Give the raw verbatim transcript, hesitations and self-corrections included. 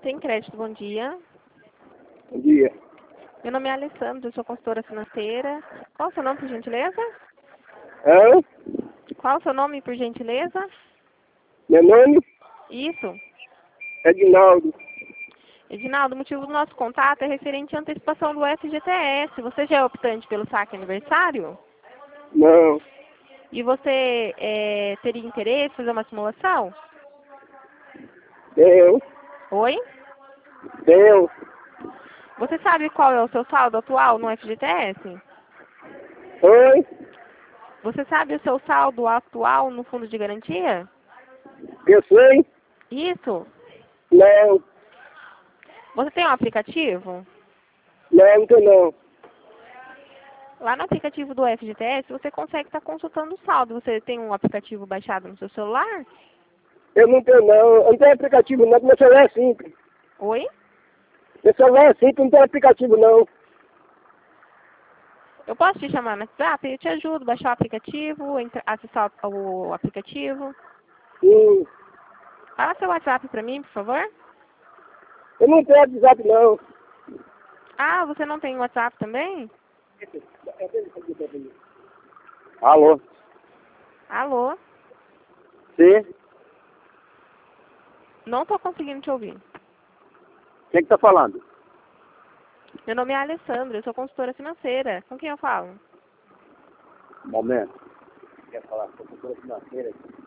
Tem crédito, bom dia. Bom dia. Meu nome é Alessandra, eu sou consultora financeira. Qual o seu nome, por gentileza? Hã? Qual o seu nome, por gentileza? Meu nome Isso. é Edinaldo. Edinaldo, o motivo do nosso contato é referente à antecipação do F G T S. Você já é optante pelo saque aniversário? Não. E você é, teria interesse em fazer uma simulação? Deu. Oi? Deu. Você sabe qual é o seu saldo atual no F G T S? Oi? Você sabe o seu saldo atual no fundo de garantia? Eu sei? Isso. Não. Você tem um aplicativo? Não, não tô não. Lá no aplicativo do F G T S, você consegue estar consultando o saldo. Você tem um aplicativo baixado no seu celular? Eu não tenho não. Eu não tenho aplicativo não, porque meu celular é simples. Oi? Meu celular é simples, não tem aplicativo não. Eu posso te chamar no WhatsApp? Eu te ajudo a baixar o aplicativo, entra- acessar o aplicativo. Sim. Fala seu WhatsApp pra mim, por favor. Eu não tenho WhatsApp não. Ah, você não tem WhatsApp também? Alô? Alô? Sim? Não estou conseguindo te ouvir. Quem que tá falando? Meu nome é Alessandra, eu sou consultora financeira. Com quem eu falo? Um momento. Quer falar com a cultura financeira?